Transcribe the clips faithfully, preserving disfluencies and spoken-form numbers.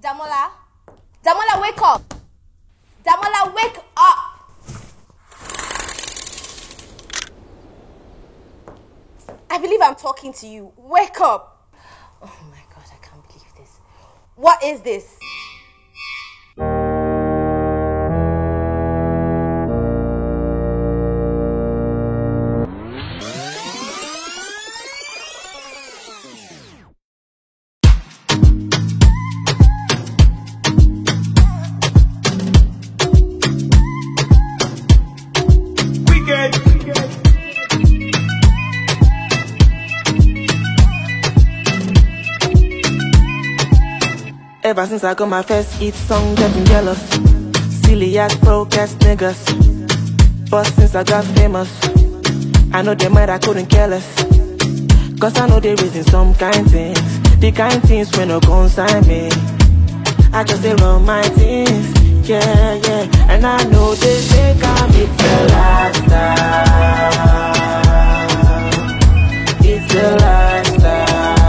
Damola? Damola, wake up! Damola, wake up! I believe I'm talking to you. Wake up! Oh my God, I can't believe this. What is this? Ever since I got my first hit song, getting jealous. Silly ass, broke ass niggas. But since I got famous, I know they might I couldn't care less. Cause I know they raising some kind things, the kind things when no consign me. I just they run my things, yeah, yeah. And I know they think I'm it's a lifestyle. It's a lifestyle.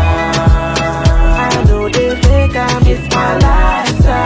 It's my lifestyle,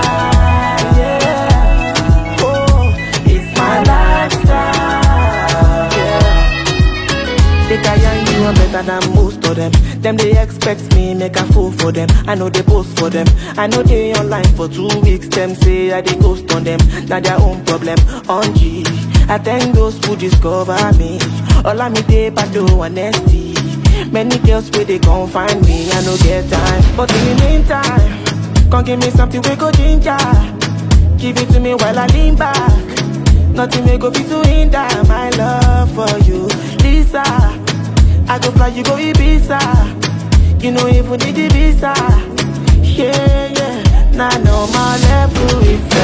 yeah. Oh, it's my lifestyle, yeah. They tell you I'm better than most of them. Them they expect me make a fool for them. I know they post for them. I know they online for two weeks. Them say I they ghost on them. Now their own problem. On G, I thank those who discover me. All of me they but do honesty. Many girls where they gon' find me. I know get time, but in the meantime, come give me something we go ginger. Give it to me while I lean back. Nothing may go fit to hinder my love for you, Lisa. I go fly, you go Ibiza. You know if we need the visa. Yeah, yeah. Now nah, no more level, it's